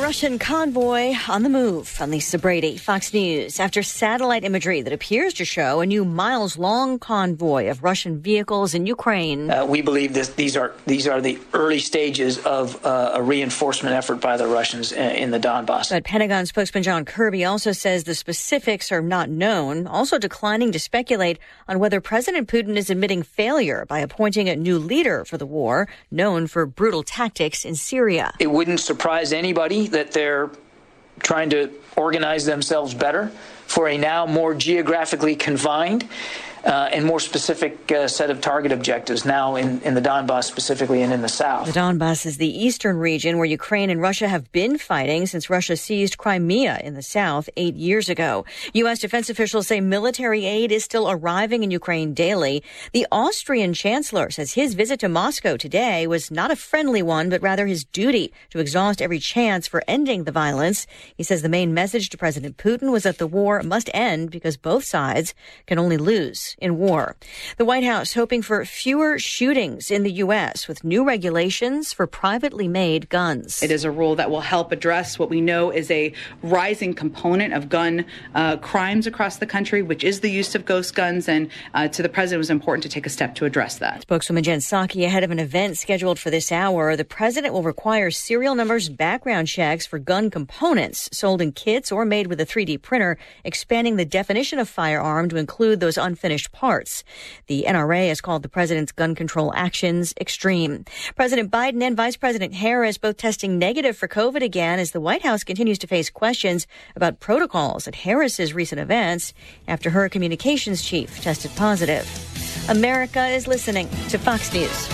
Russian convoy on the move. I'm Lisa Brady, Fox News. After satellite imagery that appears to show a new miles-long convoy of Russian vehicles in Ukraine. We believe that these are the early stages of a reinforcement effort by the Russians in the Donbass. But Pentagon spokesman John Kirby also says the specifics are not known, also declining to speculate on whether President Putin is admitting failure by appointing a new leader for the war, known for brutal tactics in Syria. It wouldn't surprise anybody that they're trying to organize themselves better for a now more geographically confined and more specific set of target objectives now in the Donbass specifically and in the south. The Donbass is the eastern region where Ukraine and Russia have been fighting since Russia seized Crimea in the south 8 years ago. U.S. defense officials say military aid is still arriving in Ukraine daily. The Austrian chancellor says his visit to Moscow today was not a friendly one, but rather his duty to exhaust every chance for ending the violence. He says the main message to President Putin was that the war must end because both sides can only lose in war. The White House hoping for fewer shootings in the U.S. with new regulations for privately made guns. It is a rule that will help address what we know is a rising component of gun crimes across the country, which is the use of ghost guns. And to the president, it was important to take a step to address that. Spokeswoman Jen Psaki ahead of an event scheduled for this hour. The president will require serial numbers background checks for gun components sold in kits or made with a 3D printer, expanding the definition of firearm to include those unfinished parts. The NRA has called the president's gun control actions extreme. President Biden and Vice President Harris both testing negative for COVID again as the White House continues to face questions about protocols at Harris's recent events after her communications chief tested positive. America is listening to Fox News.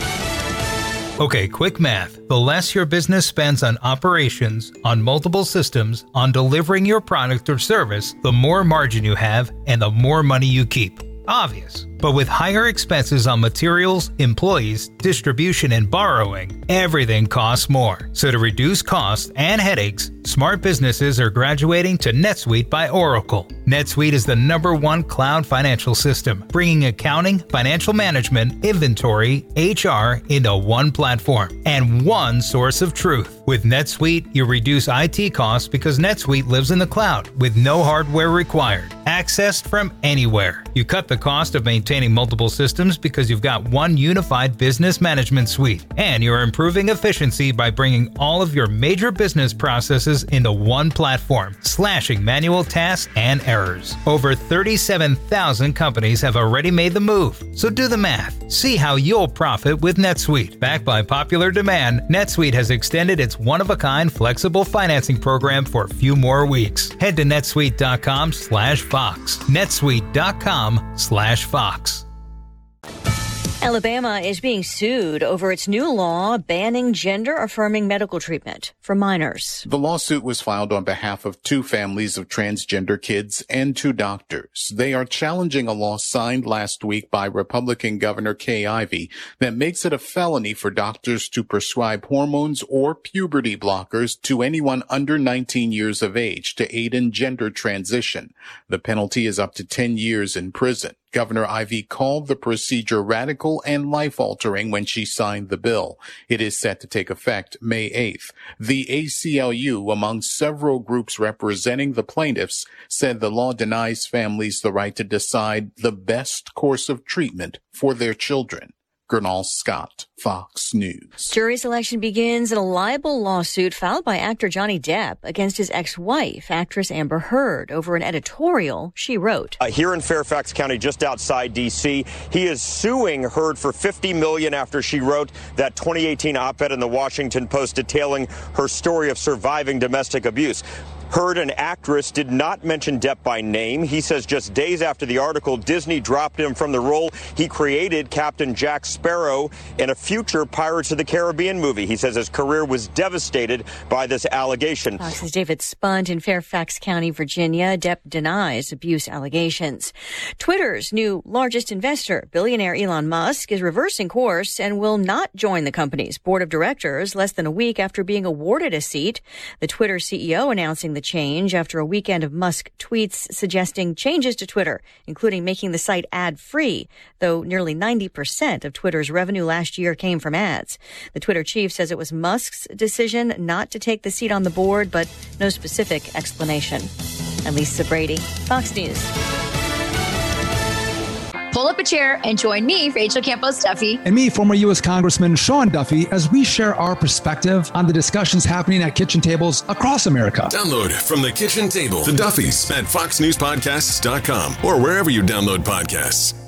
Okay, quick math. The less your business spends on operations, on multiple systems, on delivering your product or service, the more margin you have and the more money you keep. Obvious. But with higher expenses on materials, employees, distribution, and borrowing, everything costs more. So to reduce costs and headaches, smart businesses are graduating to NetSuite by Oracle. NetSuite is the #1 cloud financial system, bringing accounting, financial management, inventory, HR into one platform and one source of truth. With NetSuite, you reduce IT costs because NetSuite lives in the cloud with no hardware required. Accessed from anywhere. You cut the cost of maintaining multiple systems because you've got one unified business management suite. And you're improving efficiency by bringing all of your major business processes into one platform, slashing manual tasks and errors. Over 37,000 companies have already made the move. So do the math. See how you'll profit with NetSuite. Backed by popular demand, NetSuite has extended its one-of-a-kind flexible financing program for a few more weeks. Head to netsuite.com/Fox. netsuite.com/Fox. Alabama is being sued over its new law banning gender-affirming medical treatment for minors. The lawsuit was filed on behalf of 2 families of transgender kids and 2 doctors. They are challenging a law signed last week by Republican Governor Kay Ivey that makes it a felony for doctors to prescribe hormones or puberty blockers to anyone under 19 years of age to aid in gender transition. The penalty is up to 10 years in prison. Governor Ivey called the procedure radical and life-altering when she signed the bill. It is set to take effect May 8th. The ACLU, among several groups representing the plaintiffs, said the law denies families the right to decide the best course of treatment for their children. Gernal Scott, Fox News. Jury selection begins in a libel lawsuit filed by actor Johnny Depp against his ex-wife, actress Amber Heard, over an editorial she wrote. Here in Fairfax County, just outside D.C., he is suing Heard for $50 million after she wrote that 2018 op-ed in the Washington Post detailing her story of surviving domestic abuse. Heard, an actress, did not mention Depp by name. He says just days after the article, Disney dropped him from the role he created, Captain Jack Sparrow, in a future Pirates of the Caribbean movie. He says his career was devastated by this allegation. Fox's David Spunt in Fairfax County, Virginia. Depp denies abuse allegations. Twitter's new largest investor, billionaire Elon Musk, is reversing course and will not join the company's board of directors less than a week after being awarded a seat. The Twitter CEO announcing the change after a weekend of Musk tweets suggesting changes to Twitter, including making the site ad-free, though nearly 90% of Twitter's revenue last year came from ads. The Twitter chief says it was Musk's decision not to take the seat on the board, but no specific explanation. I'm Lisa Brady, Fox News. Pull up a chair and join me, Rachel Campos Duffy. And me, former U.S. Congressman Sean Duffy, as we share our perspective on the discussions happening at kitchen tables across America. Download From the Kitchen Table, The Duffys, at foxnewspodcasts.com or wherever you download podcasts.